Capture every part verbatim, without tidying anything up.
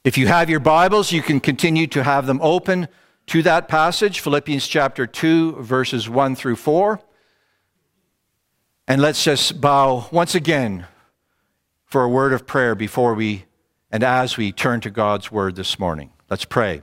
If you have your Bibles, you can continue to have them open to that passage, Philippians chapter two, verses one through four. And let's just bow once again for a word of prayer before we and as we turn to God's word this morning. Let's pray.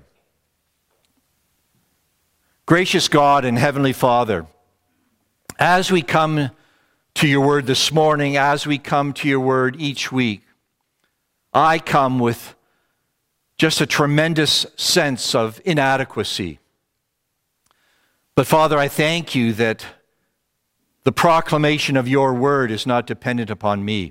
Gracious God and Heavenly Father, as we come to your word this morning, as we come to your word each week, I come with just a tremendous sense of inadequacy. But Father, I thank you that the proclamation of your word is not dependent upon me.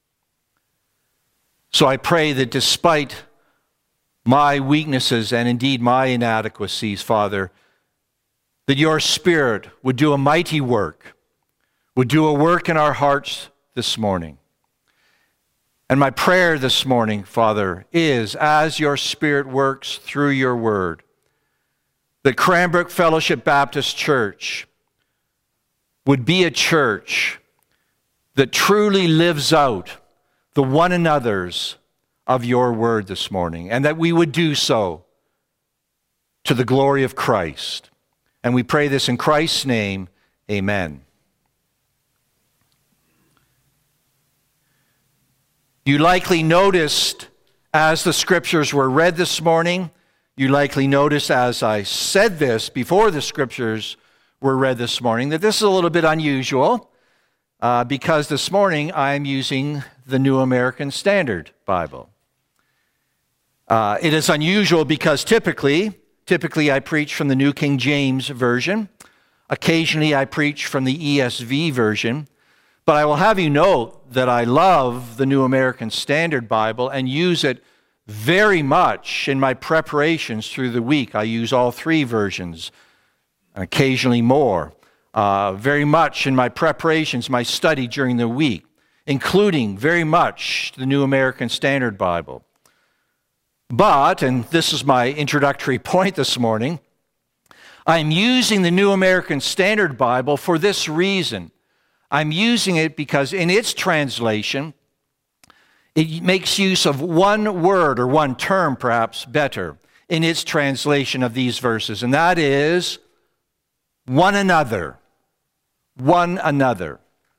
So I pray that despite my weaknesses and indeed my inadequacies, Father, that your Spirit would do a mighty work, would do a work in our hearts this morning. And my prayer this morning, Father, is as your Spirit works through your word, that Cranbrook Fellowship Baptist Church would be a church that truly lives out the one another's of your word this morning, and that we would do so to the glory of Christ. And we pray this in Christ's name, amen. You likely noticed as the scriptures were read this morning, you likely noticed as I said this before the scriptures were read this morning, that this is a little bit unusual uh, because this morning I'm using the New American Standard Bible. Uh, it is unusual because typically, typically I preach from the New King James Version. Occasionally I preach from the E S V version. But I will have you note that I love the New American Standard Bible and use it very much in my preparations through the week. I use all three versions, occasionally more, uh, very much in my preparations, my study during the week, including very much the New American Standard Bible. But, and this is my introductory point this morning, I'm using the New American Standard Bible for this reason. I'm using it because in its translation, it makes use of one word or one term perhaps better in its translation of these verses, and that is one another. One another.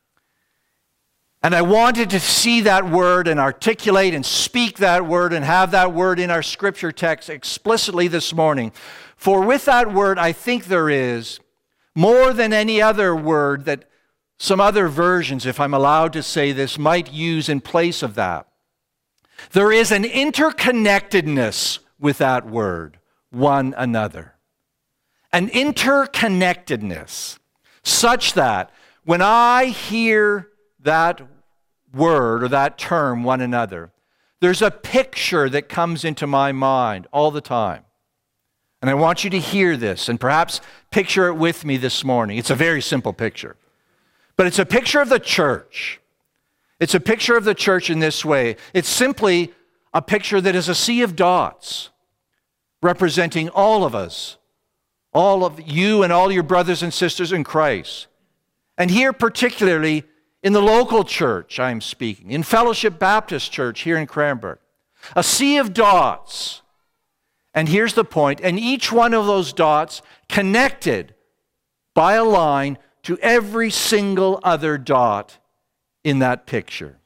And I wanted to see that word and articulate and speak that word and have that word in our scripture text explicitly this morning. For with that word, I think there is more than any other word that some other versions, if I'm allowed to say this, might use in place of that. There is an interconnectedness with that word, one another. An interconnectedness such that when I hear that word or that term, one another, there's a picture that comes into my mind all the time. And I want you to hear this and perhaps picture it with me this morning. It's a very simple picture. But it's a picture of the church. It's a picture of the church in this way. It's simply a picture that is a sea of dots representing all of us, all of you and all your brothers and sisters in Christ. And here particularly in the local church I'm speaking, in Fellowship Baptist Church here in Cranbrook. A sea of dots. And here's the point, and each one of those dots connected by a line to every single other dot in that picture.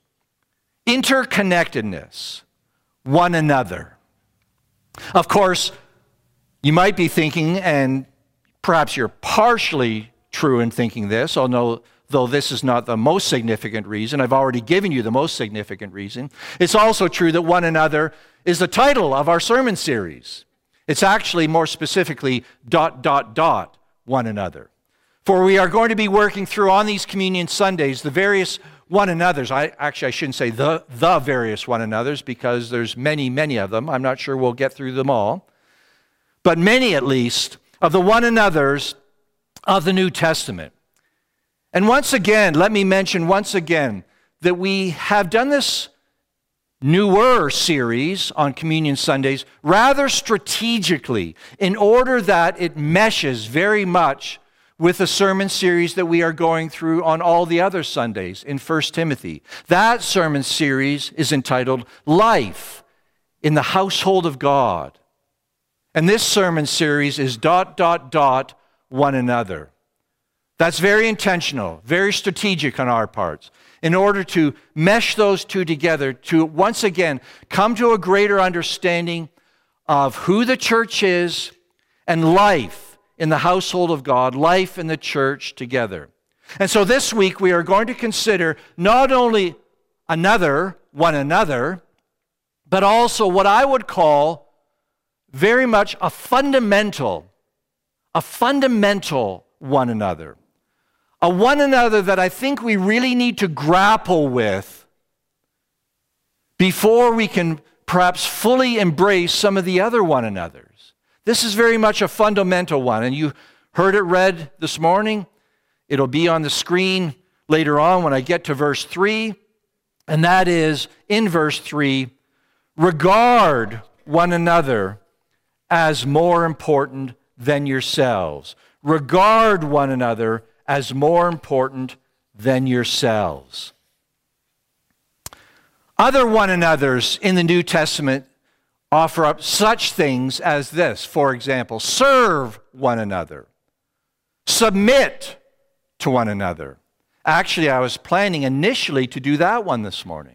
Interconnectedness, one another. Of course, you might be thinking, and perhaps you're partially true in thinking this, although though this is not the most significant reason. I've already given you the most significant reason. It's also true that one another is the title of our sermon series. It's actually more specifically dot, dot, dot, one another. For we are going to be working through on these communion Sundays the various one another's. I actually I shouldn't say the the various one another's because there's many, many of them. I'm not sure we'll get through them all. But many at least of the one another's of the New Testament. And once again, let me mention once again that we have done this newer series on Communion Sundays rather strategically in order that it meshes very much with the sermon series that we are going through on all the other Sundays in First Timothy. That sermon series is entitled Life in the household of God. And this sermon series is dot, dot, dot, one another. That's very intentional, very strategic on our parts, in order to mesh those two together, to once again come to a greater understanding of who the church is and life in the household of God, life in the church together. And so this week we are going to consider not only another, one another, but also what I would call very much a fundamental, a fundamental one another. A one another that I think we really need to grapple with before we can perhaps fully embrace some of the other one anothers. This is very much a fundamental one, and you heard it read this morning. It'll be on the screen later on when I get to verse three, and that is, in verse three, regard one another as more important than yourselves. Regard one another as more important than yourselves. Other one anothers in the New Testament offer up such things as this. For example, serve one another. Submit to one another. Actually, I was planning initially to do that one this morning.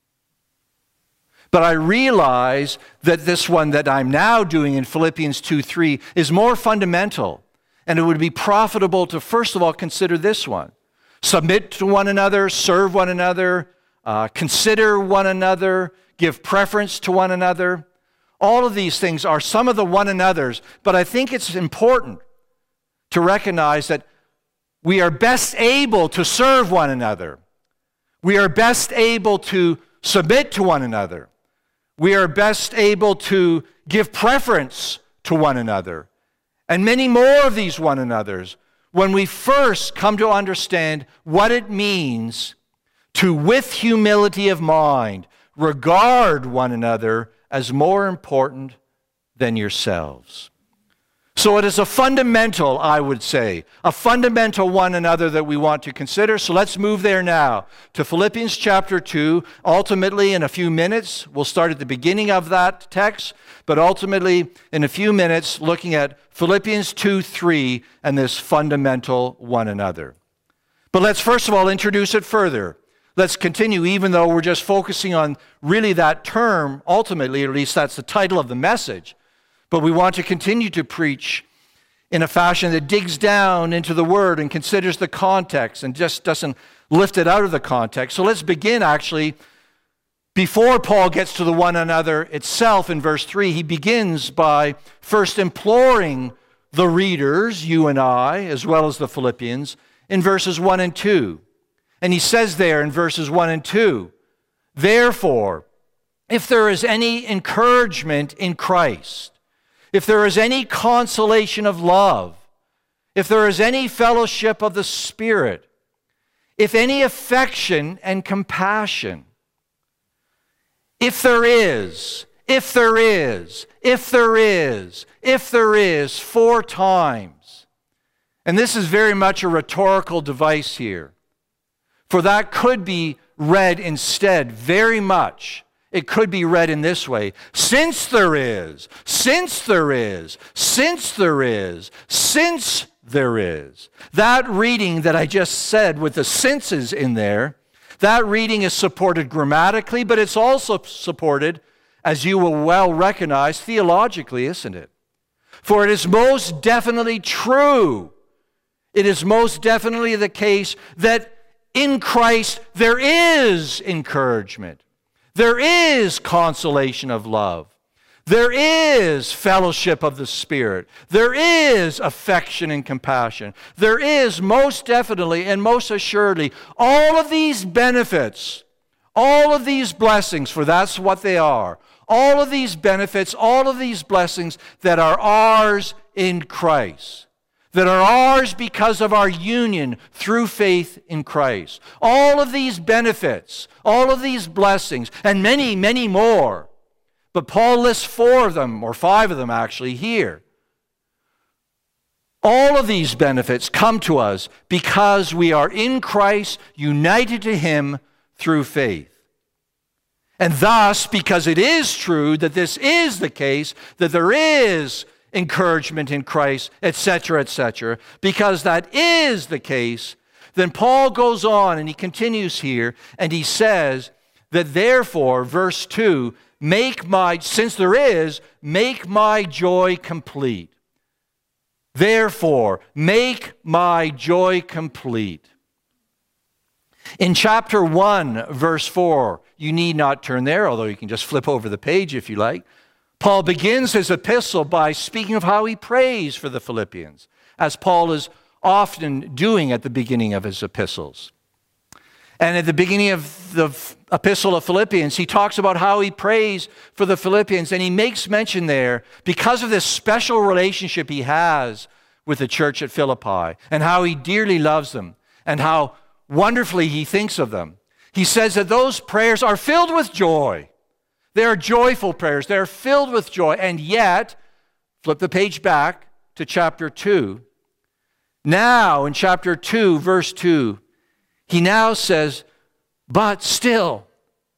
But I realize that this one that I'm now doing in Philippians two three is more fundamental. And it would be profitable to, first of all, consider this one. Submit to one another, serve one another, uh, consider one another, give preference to one another. All of these things are some of the one another's, but I think it's important to recognize that we are best able to serve one another. We are best able to submit to one another. We are best able to give preference to one another. And many more of these one another's when we first come to understand what it means to, with humility of mind, regard one another as more important than yourselves. So it is a fundamental, I would say, a fundamental one another that we want to consider. So let's move there now to Philippians chapter two. Ultimately, in a few minutes, we'll start at the beginning of that text, but ultimately, in a few minutes, looking at Philippians two three and this fundamental one another. But let's first of all introduce it further. Let's continue, even though we're just focusing on really that term, ultimately, or at least that's the title of the message. But we want to continue to preach in a fashion that digs down into the Word and considers the context and just doesn't lift it out of the context. So let's begin, actually, before Paul gets to the one another itself in verse three. He begins by first imploring the readers, you and I, as well as the Philippians, in verses one and two. And he says there in verses one and two, therefore, if there is any encouragement in Christ, if there is any consolation of love, if there is any fellowship of the Spirit, if any affection and compassion, if there is, if there is, if there is, if there is, four times. And this is very much a rhetorical device here, for that could be read instead very much. It could be read in this way: since there is, since there is, since there is, since there is. That reading that I just said with the sinces in there, that reading is supported grammatically, but it's also supported, as you will well recognize, theologically, isn't it? For it is most definitely true. It is most definitely the case that in Christ there is encouragement. There is consolation of love. There is fellowship of the Spirit. There is affection and compassion. There is most definitely and most assuredly all of these benefits, all of these blessings, for that's what they are. All of these benefits, all of these blessings that are ours in Christ. That are ours because of our union through faith in Christ. All of these benefits, all of these blessings, and many, many more. But Paul lists four of them, or five of them actually, here. All of these benefits come to us because we are in Christ, united to Him through faith. And thus, because it is true that this is the case, that there is encouragement in Christ, et cetera, et cetera, because that is the case, then Paul goes on and he continues here and he says that therefore, verse two, make my, since there is, make my joy complete. Therefore, make my joy complete. In chapter one, verse four, you need not turn there, although you can just flip over the page if you like. Paul begins his epistle by speaking of how he prays for the Philippians, as Paul is often doing at the beginning of his epistles. And at the beginning of the epistle of Philippians, he talks about how he prays for the Philippians, and he makes mention there, because of this special relationship he has with the church at Philippi, and how he dearly loves them, and how wonderfully he thinks of them. He says that those prayers are filled with joy. They are joyful prayers. They are filled with joy. And yet, flip the page back to chapter two. Now, in chapter two, verse two, he now says, but still,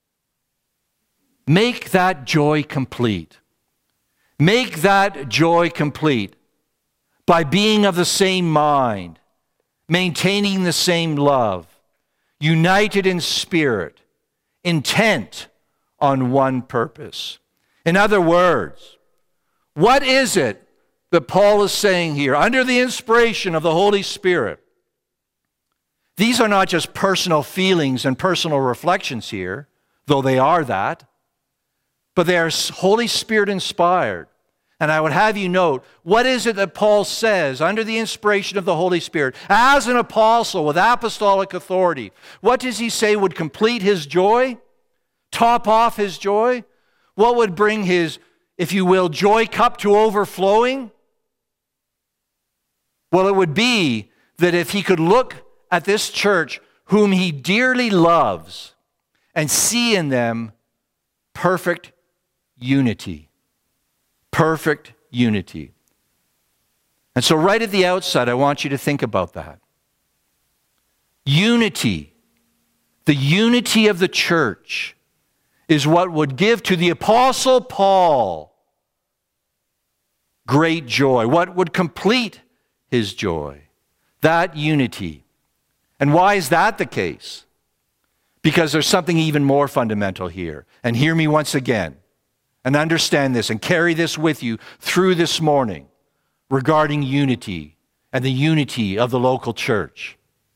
make that joy complete. Make that joy complete by being of the same mind, maintaining the same love, united in spirit, intent on one purpose. In other words, what is it that Paul is saying here under the inspiration of the Holy Spirit? These are not just personal feelings and personal reflections here, though they are that, but they are Holy Spirit inspired. And I would have you note, what is it that Paul says under the inspiration of the Holy Spirit as an apostle with apostolic authority? What does he say would complete his joy? Top off his joy? What would bring his, if you will, joy cup to overflowing? Well, it would be that if he could look at this church whom he dearly loves and see in them perfect unity. Perfect unity. And so right at the outset, I want you to think about that. Unity, the unity of the church, is what would give to the Apostle Paul great joy, what would complete his joy, that unity. And why is that the case? Because there's something even more fundamental here. And hear me once again, and understand this, and carry this with you through this morning regarding unity and the unity of the local church.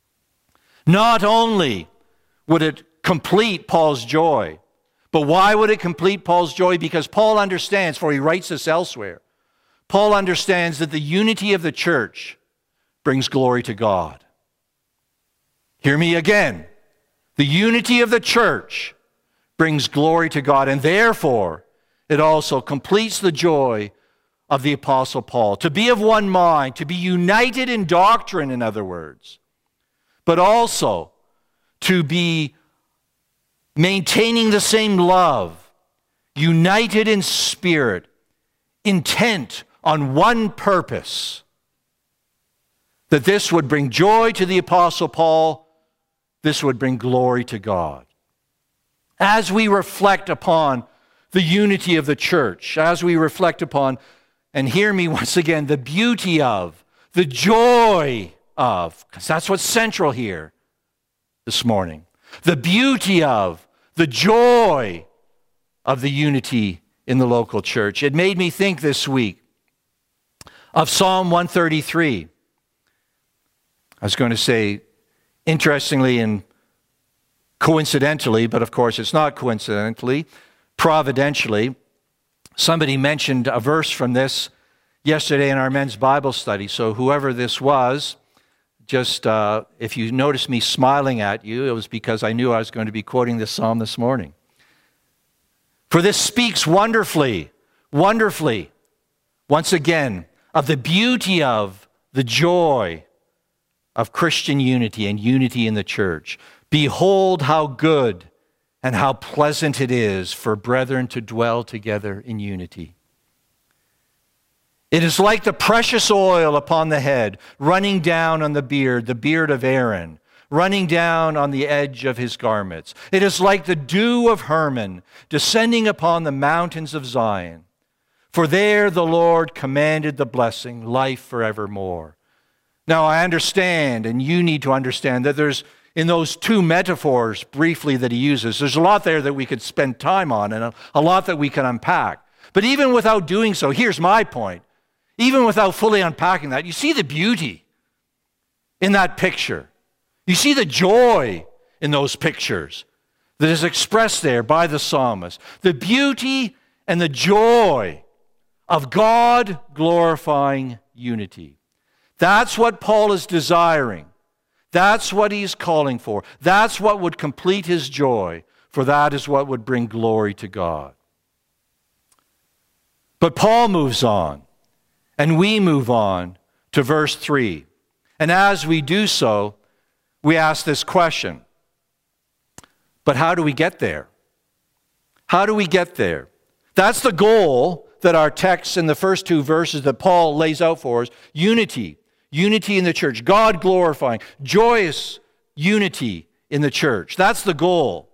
Not only would it complete Paul's joy, but why would it complete Paul's joy? Because Paul understands, for he writes this elsewhere, Paul understands that the unity of the church brings glory to God. Hear me again. The unity of the church brings glory to God, and therefore it also completes the joy of the Apostle Paul. To be of one mind, to be united in doctrine, in other words, but also to be maintaining the same love, united in spirit, intent on one purpose, that this would bring joy to the Apostle Paul, this would bring glory to God. As we reflect upon the unity of the church, as we reflect upon, and hear me once again, the beauty of, the joy of, because that's what's central here this morning, the beauty of, the joy of the unity in the local church. It made me think this week of Psalm one thirty-three. I was going to say, interestingly and coincidentally, but of course it's not coincidentally, providentially, somebody mentioned a verse from this yesterday in our men's Bible study. So whoever this was, just uh, if you noticed me smiling at you, it was because I knew I was going to be quoting this psalm this morning. For this speaks wonderfully, wonderfully, once again, of the beauty of the joy of Christian unity and unity in the church. Behold how good and how pleasant it is for brethren to dwell together in unity. It is like the precious oil upon the head, running down on the beard, the beard of Aaron, running down on the edge of his garments. It is like the dew of Hermon descending upon the mountains of Zion. For there the Lord commanded the blessing, life forevermore. Now I understand, and you need to understand, that there's, in those two metaphors briefly that he uses, there's a lot there that we could spend time on and a, a lot that we can unpack. But even without doing so, here's my point. Even without fully unpacking that, you see the beauty in that picture. You see the joy in those pictures that is expressed there by the psalmist. The beauty and the joy of God glorifying unity. That's what Paul is desiring. That's what he's calling for. That's what would complete his joy, for that is what would bring glory to God. But Paul moves on, and we move on to verse three. And as we do so, we ask this question. But how do we get there? How do we get there? That's the goal that our text in the first two verses that Paul lays out for us. Unity. Unity in the church. God glorifying. Joyous unity in the church. That's the goal.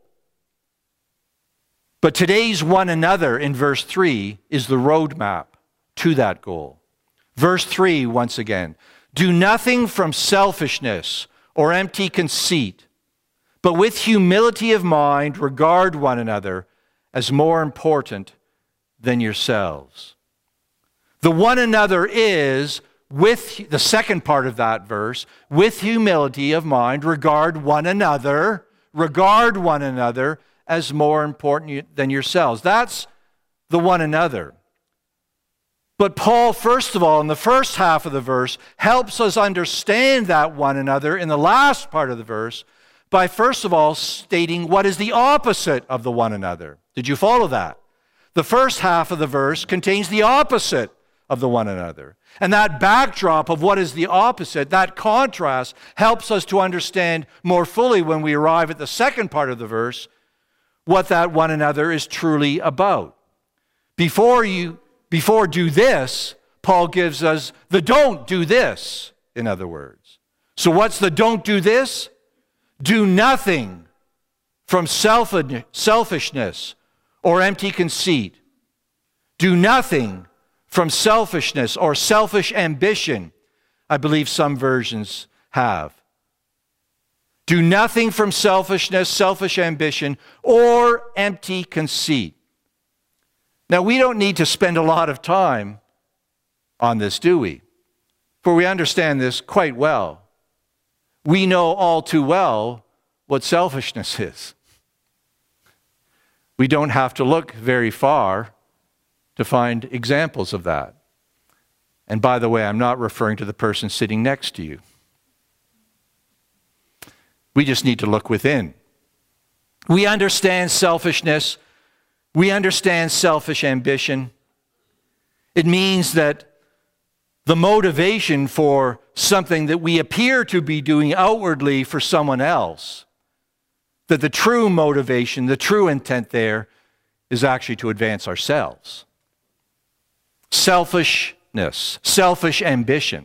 But today's one another in verse three is the roadmap to that goal. Verse three, once again. Do nothing from selfishness or empty conceit, but with humility of mind regard one another as more important than yourselves. The one another is, with the second part of that verse, with humility of mind, regard one another, regard one another as more important than yourselves. That's the one another. But Paul, first of all, in the first half of the verse, helps us understand that one another in the last part of the verse by, first of all, stating what is the opposite of the one another. Did you follow that? The first half of the verse contains the opposite of the one another. And that backdrop of what is the opposite, that contrast, helps us to understand more fully when we arrive at the second part of the verse what that one another is truly about. Before you, before do this, Paul gives us the don't do this, in other words. So what's the don't do this? Do nothing from selfishness or empty conceit. Do nothing from selfishness or selfish ambition, I believe some versions have. Do nothing from selfishness, selfish ambition, or empty conceit. Now, we don't need to spend a lot of time on this, do we? For we understand this quite well. We know all too well what selfishness is. We don't have to look very far to find examples of that. And by the way, I'm not referring to the person sitting next to you. We just need to look within. We understand selfishness. We understand selfish ambition. It means that the motivation for something that we appear to be doing outwardly for someone else, that the true motivation, the true intent there is actually to advance ourselves. Selfishness, selfish ambition.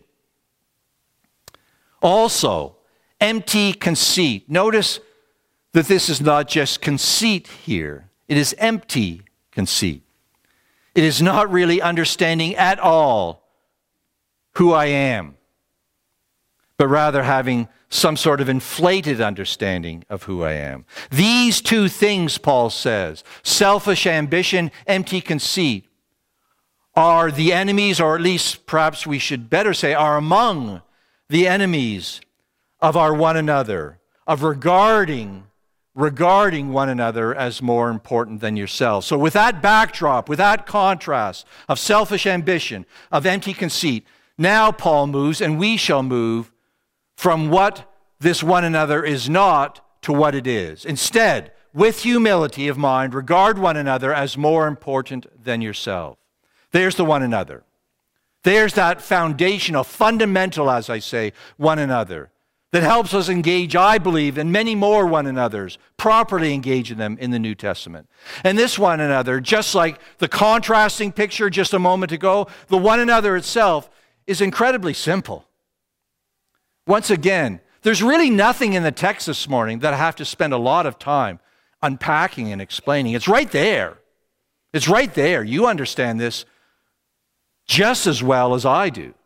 Also, empty conceit. Notice that this is not just conceit here. It is empty conceit. It is not really understanding at all who I am, but rather having some sort of inflated understanding of who I am. These two things, Paul says, selfish ambition, empty conceit, are the enemies, or at least perhaps we should better say, are among the enemies of our one another, of regarding, regarding one another as more important than yourself. So with that backdrop, with that contrast of selfish ambition, of empty conceit, now Paul moves, and we shall move from what this one another is not to what it is. Instead, with humility of mind, regard one another as more important than yourself. There's the one another. There's that foundational, fundamental, as I say, one another that helps us engage, I believe, in many more one anothers, properly engage in them in the New Testament. And this one another, just like the contrasting picture just a moment ago, the one another itself is incredibly simple. Once again, There's really nothing in the text this morning that I have to spend a lot of time unpacking and explaining. It's right there. It's right there. You understand this just as well as I do.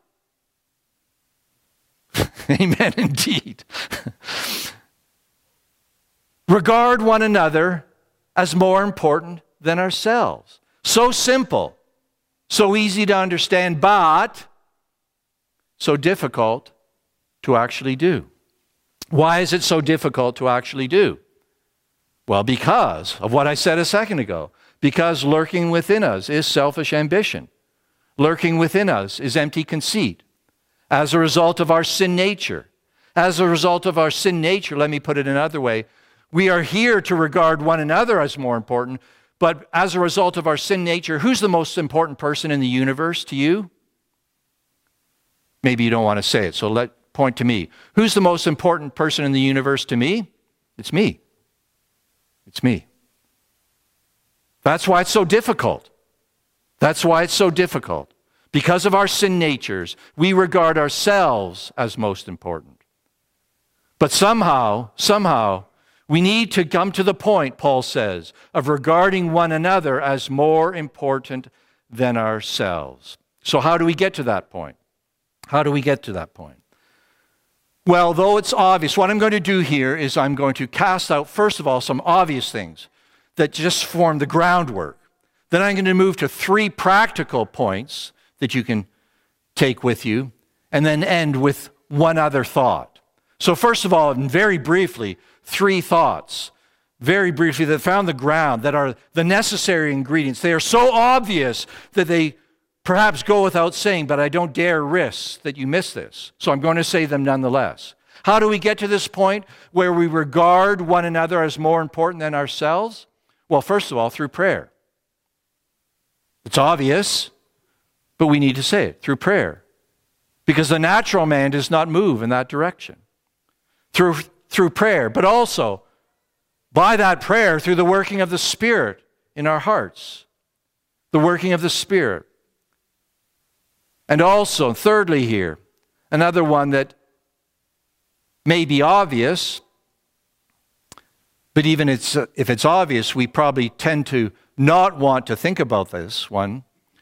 Amen, indeed. Regard one another as more important than ourselves. So simple, so easy to understand, but so difficult to actually do. Why is it so difficult to actually do? Well, because of what I said a second ago. Because lurking within us is selfish ambition. Lurking within us is empty conceit. As a result of our sin nature. As a result of our sin nature, let me put it another way, we are here to regard one another as more important, but as a result of our sin nature, who's the most important person in the universe to you? Maybe you don't want to say it, so let point to me. Who's the most important person in the universe to me? It's me. It's me. That's why it's so difficult. That's why it's so difficult. Because of our sin natures, we regard ourselves as most important. But somehow, somehow, we need to come to the point, Paul says, of regarding one another as more important than ourselves. So how do we get to that point? How do we get to that point? Well, though it's obvious, what I'm going to do here is I'm going to cast out, first of all, some obvious things that just form the groundwork. Then I'm going to move to three practical points that you can take with you, and then end with one other thought. So first of all, and very briefly, three thoughts, very briefly, that found the ground, that are the necessary ingredients. They are so obvious that they perhaps go without saying, but I don't dare risk that you miss this. So I'm going to say them nonetheless. How do we get to this point where we regard one another as more important than ourselves? Well, first of all, through prayer. It's obvious, but we need to say it through prayer. Because the natural man does not move in that direction. Through, through prayer, but also by that prayer through the working of the Spirit in our hearts. The working of the Spirit. And also, thirdly here, another one that may be obvious, but even it's, uh, if it's obvious, we probably tend to not want to think about this one,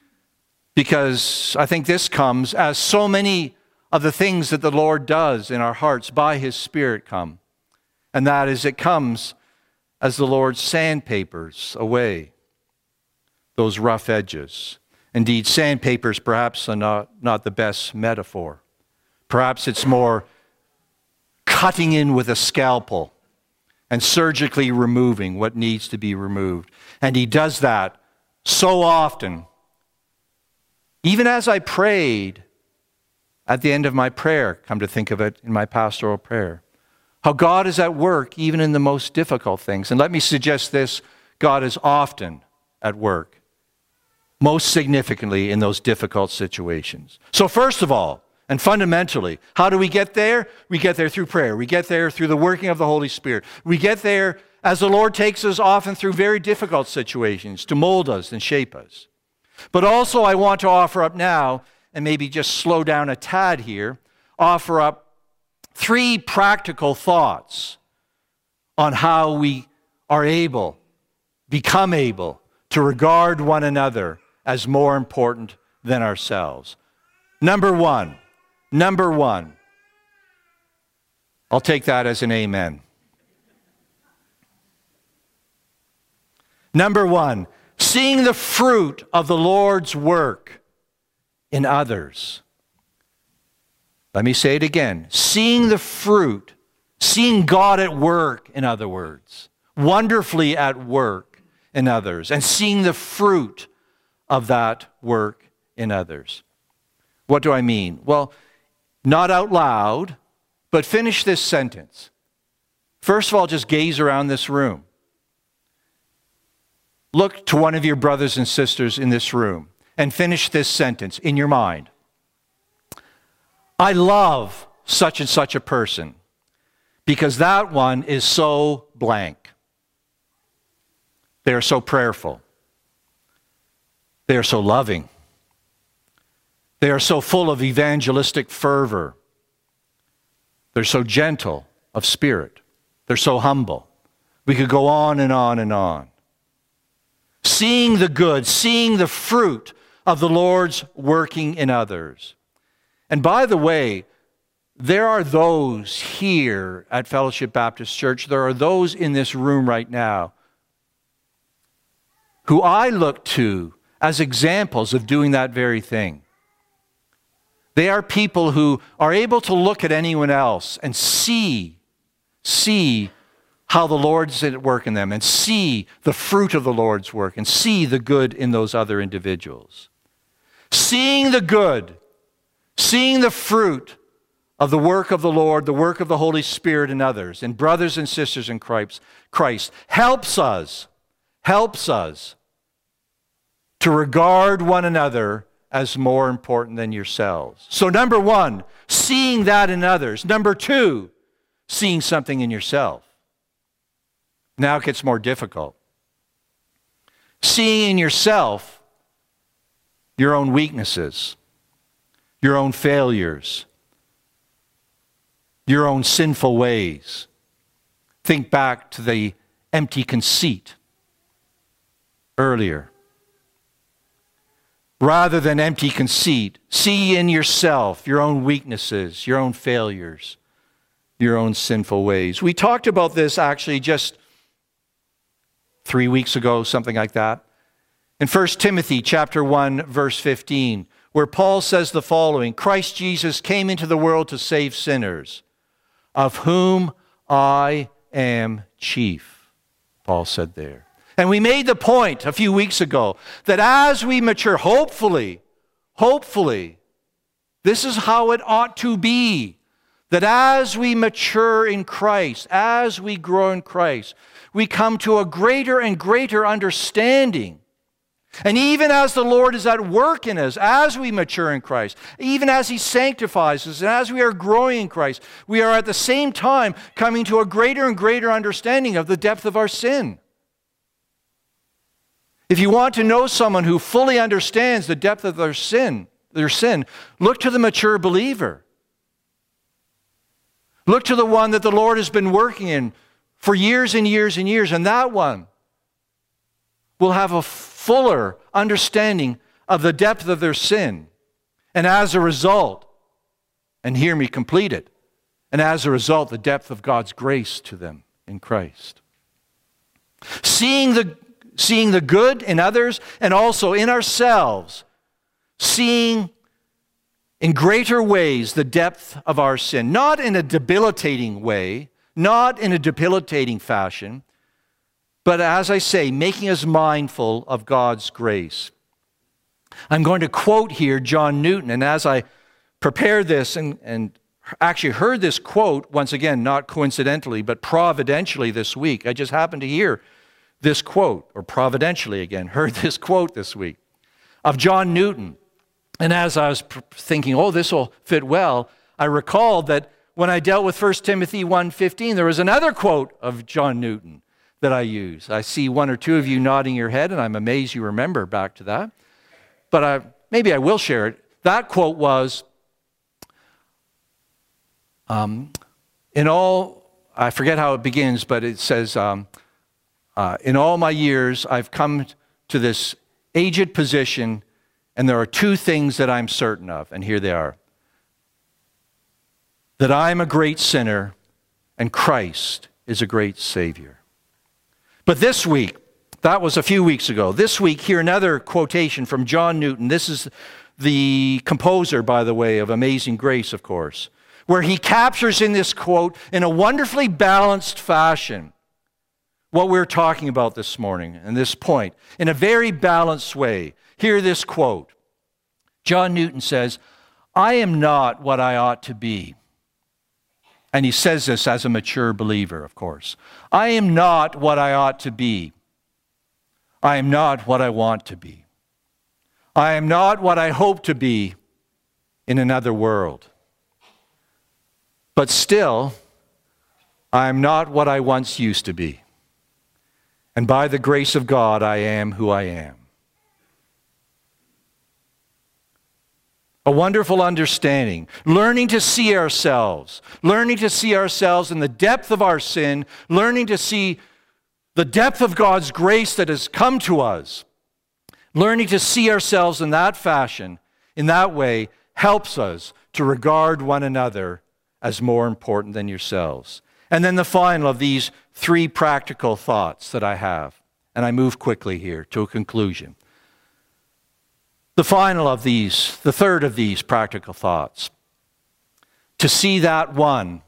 because I think this comes as so many of the things that the Lord does in our hearts by His Spirit come. And that is, it comes as the Lord sandpapers away those rough edges. Indeed, sandpapers perhaps are not, not the best metaphor. Perhaps it's more cutting in with a scalpel and surgically removing what needs to be removed. And He does that so often. Even as I prayed at the end of my prayer, come to think of it, in my pastoral prayer, how God is at work even in the most difficult things. And let me suggest this, God is often at work, most significantly in those difficult situations. So first of all, and fundamentally, how do we get there? We get there through prayer. We get there through the working of the Holy Spirit. We get there as the Lord takes us often through very difficult situations to mold us and shape us. But also I want to offer up now, and maybe just slow down a tad here, offer up three practical thoughts on how we are able, become able, to regard one another as more important than ourselves. Number one, number one, I'll take that as an amen. Number one, seeing the fruit of the Lord's work in others. Let me say it again. Seeing the fruit, seeing God at work, in other words, wonderfully at work in others, and seeing the fruit of that work in others. What do I mean? Well, not out loud, but finish this sentence. First of all, just gaze around this room. Look to one of your brothers and sisters in this room and finish this sentence in your mind. I love such and such a person because that one is so blank. They are so prayerful. They are so loving. They are so full of evangelistic fervor. They're so gentle of spirit. They're so humble. We could go on and on and on. Seeing the good, seeing the fruit of the Lord's working in others. And by the way, there are those here at Fellowship Baptist Church, there are those in this room right now who I look to as examples of doing that very thing. They are people who are able to look at anyone else and see, see how the Lord's at work in them, and see the fruit of the Lord's work, and see the good in those other individuals. Seeing the good, seeing the fruit of the work of the Lord, the work of the Holy Spirit in others, and brothers and sisters in Christ, Christ helps us, helps us to regard one another as more important than yourselves. So number one, seeing that in others. Number two, seeing something in yourself. Now it gets more difficult. Seeing in yourself your own weaknesses, your own failures, your own sinful ways. Think back to the empty conceit earlier. Rather than empty conceit, see in yourself your own weaknesses, your own failures, your own sinful ways. We talked about this actually just three weeks ago, something like that. In First Timothy chapter one, verse fifteen, where Paul says the following, Christ Jesus came into the world to save sinners, of whom I am chief, Paul said there. And we made the point a few weeks ago that as we mature, hopefully, hopefully, this is how it ought to be, that as we mature in Christ, as we grow in Christ, we come to a greater and greater understanding. And even as the Lord is at work in us, as we mature in Christ, even as He sanctifies us, and as we are growing in Christ, we are at the same time coming to a greater and greater understanding of the depth of our sin. If you want to know someone who fully understands the depth of their sin, their sin, look to the mature believer. Look to the one that the Lord has been working in for years and years and years, and that one will have a fuller understanding of the depth of their sin. And as a result, and hear me complete it, and as a result, the depth of God's grace to them in Christ. Seeing the Seeing the good in others and also in ourselves, seeing in greater ways the depth of our sin, not in a debilitating way, not in a debilitating fashion, but as I say, making us mindful of God's grace. I'm going to quote here John Newton, and as I prepared this and, and actually heard this quote, once again, not coincidentally, but providentially this week, I just happened to hear this quote, or providentially again, heard this quote this week of John Newton. And as I was thinking, oh, this will fit well, I recalled that when I dealt with First Timothy one fifteen, there was another quote of John Newton that I use. I see one or two of you nodding your head, and I'm amazed you remember back to that. But I, maybe I will share it. That quote was, um, in all, I forget how it begins, but it says, um, Uh, in all my years, I've come to this aged position, and there are two things that I'm certain of, and here they are. That I'm a great sinner, and Christ is a great Savior. But this week, that was a few weeks ago. This week, hear another quotation from John Newton. This is the composer, by the way, of Amazing Grace, of course, where he captures in this quote, in a wonderfully balanced fashion, what we're talking about this morning and this point in a very balanced way. Hear this quote. John Newton says, I am not what I ought to be. And he says this as a mature believer, of course. I am not what I ought to be. I am not what I want to be. I am not what I hope to be in another world. But still, I am not what I once used to be. And by the grace of God, I am who I am. a wonderful understanding, learning to see ourselves, learning to see ourselves in the depth of our sin, learning to see the depth of God's grace that has come to us, learning to see ourselves in that fashion, in that way, helps us to regard one another as more important than yourselves. And then the final of these three practical thoughts that I have, and I move quickly here to a conclusion. The final of these, the third of these practical thoughts, to see that one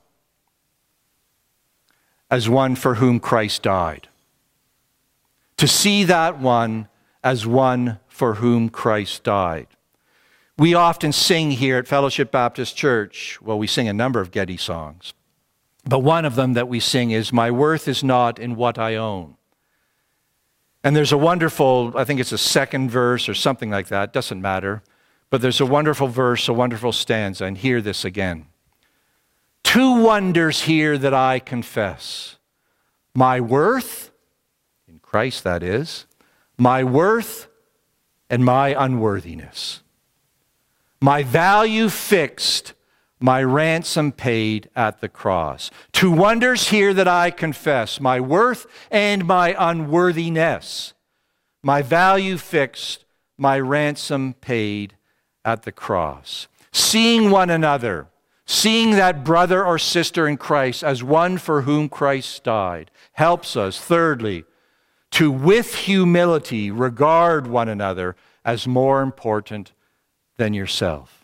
as one for whom Christ died. To see that one as one for whom Christ died. We often sing here at Fellowship Baptist Church, well, we sing a number of Getty songs, but one of them that we sing is, "My worth is not in what I own." And there's a wonderful, I think it's a second verse or something like that, doesn't matter, but there's a wonderful verse, a wonderful stanza, and hear this again. "Two wonders here that I confess, my worth," in Christ that is, "my worth and my unworthiness. My value fixed, my ransom paid at the cross. Two wonders here that I confess, my worth and my unworthiness. My value fixed, my ransom paid at the cross." Seeing one another, seeing that brother or sister in Christ as one for whom Christ died, helps us, thirdly, to with humility regard one another as more important than yourself.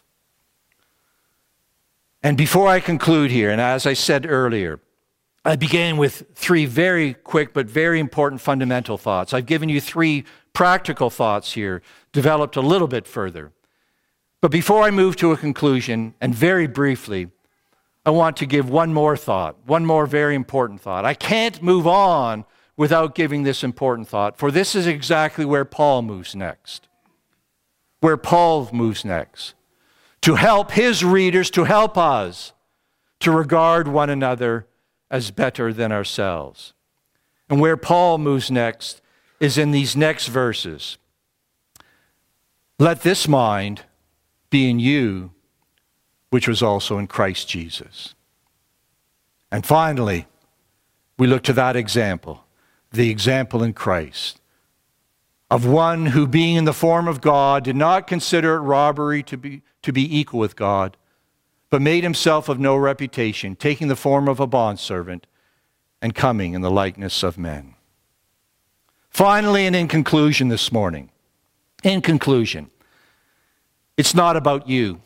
And before I conclude here, and as I said earlier, I began with three very quick but very important fundamental thoughts. I've given you three practical thoughts here, developed a little bit further. But before I move to a conclusion, and very briefly, I want to give one more thought, one more very important thought. I can't move on without giving this important thought, for this is exactly where Paul moves next. Where Paul moves next. To help his readers, to help us, to regard one another as better than ourselves. And where Paul moves next is in these next verses. "Let this mind be in you, which was also in Christ Jesus." And finally, we look to that example, the example in Christ, of one who, being in the form of God, did not consider it robbery to be, to be equal with God, but made himself of no reputation, taking the form of a bondservant and coming in the likeness of men. Finally, and in conclusion this morning, in conclusion, it's not about you.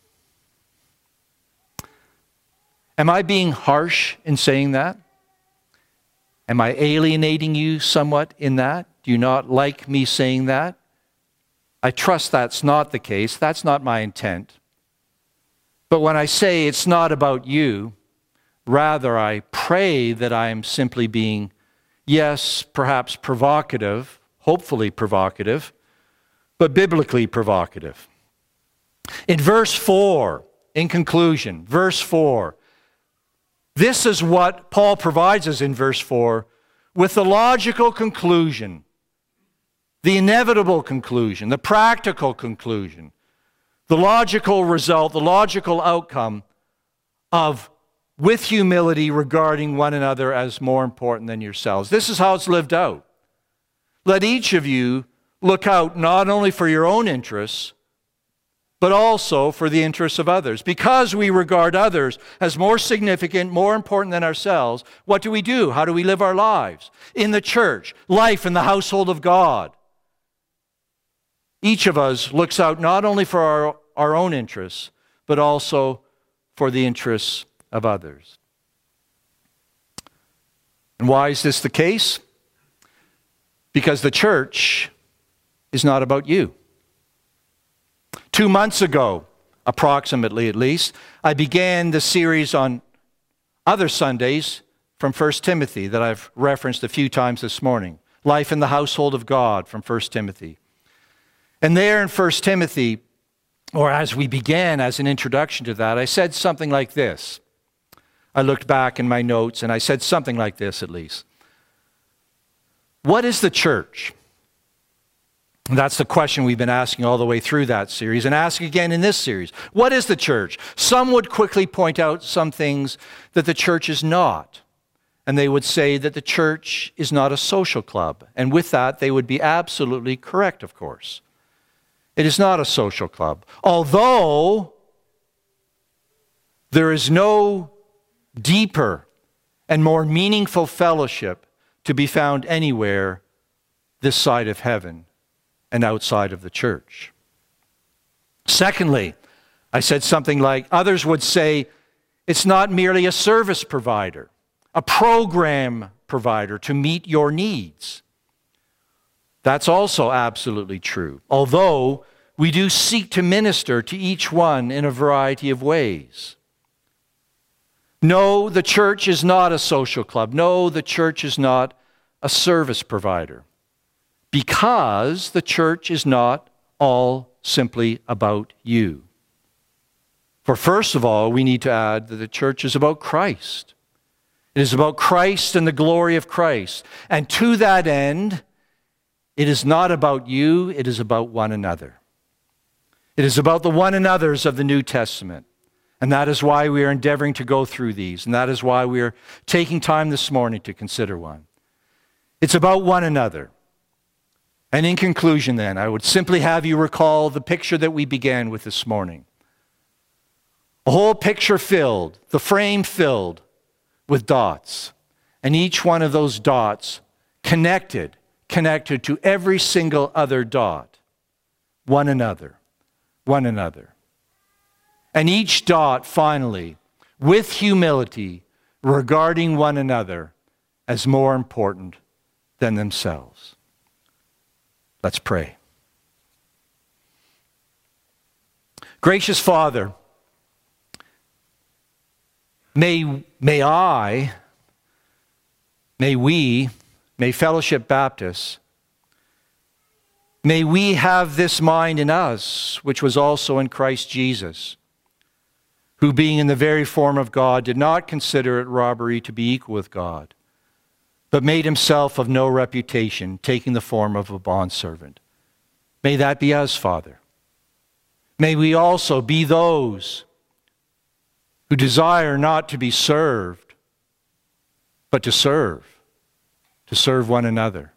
Am I being harsh in saying that? Am I alienating you somewhat in that? Do you not like me saying that? I trust that's not the case. That's not my intent. But when I say it's not about you, rather I pray that I'm simply being, yes, perhaps provocative, hopefully provocative, but biblically provocative. In verse four, in conclusion, verse four, this is what Paul provides us in verse four with the logical conclusion, the inevitable conclusion, the practical conclusion, the logical result, the logical outcome of with humility regarding one another as more important than yourselves. This is how it's lived out. Let each of you look out not only for your own interests, but also for the interests of others. Because we regard others as more significant, more important than ourselves, what do we do? How do we live our lives? In the church, life in the household of God. Each of us looks out not only for our, our own interests, but also for the interests of others. And why is this the case? Because the church is not about you. Two months ago, approximately at least, I began the series on other Sundays from First Timothy that I've referenced a few times this morning. Life in the household of God from First Timothy. And there in First Timothy, or as we began as an introduction to that, I said something like this. I looked back in my notes and I said something like this at least. What is the church? And that's the question we've been asking all the way through that series and ask again in this series. What is the church? Some would quickly point out some things that the church is not. And they would say that the church is not a social club. And with that, they would be absolutely correct, of course. It is not a social club. Although there is no deeper and more meaningful fellowship to be found anywhere this side of heaven and outside of the church. Secondly, I said something like, others would say, it's not merely a service provider, a program provider to meet your needs. That's also absolutely true, although we do seek to minister to each one in a variety of ways. No, the church is not a social club. No, the church is not a service provider, because the church is not all simply about you. For first of all, we need to add that the church is about Christ. It is about Christ and the glory of Christ. And to that end, it is not about you, it is about one another. It is about the one another's of the New Testament. And that is why we are endeavoring to go through these. And that is why we are taking time this morning to consider one. It's about one another. And in conclusion then, I would simply have you recall the picture that we began with this morning. A whole picture filled, the frame filled with dots. And each one of those dots connected, connected to every single other dot. One another, one another. And each dot finally, with humility, regarding one another as more important than themselves. Let's pray. Gracious Father, may, may I, may we, may Fellowship Baptist, may we have this mind in us, which was also in Christ Jesus, who being in the very form of God did not consider it robbery to be equal with God, but made himself of no reputation, taking the form of a bondservant. May that be us, Father. May we also be those who desire not to be served, but to serve, to serve one another.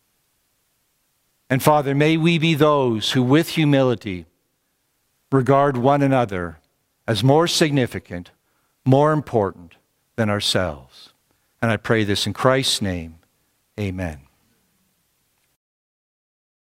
And Father, may we be those who with humility regard one another as more significant, more important than ourselves. And I pray this in Christ's name. Amen.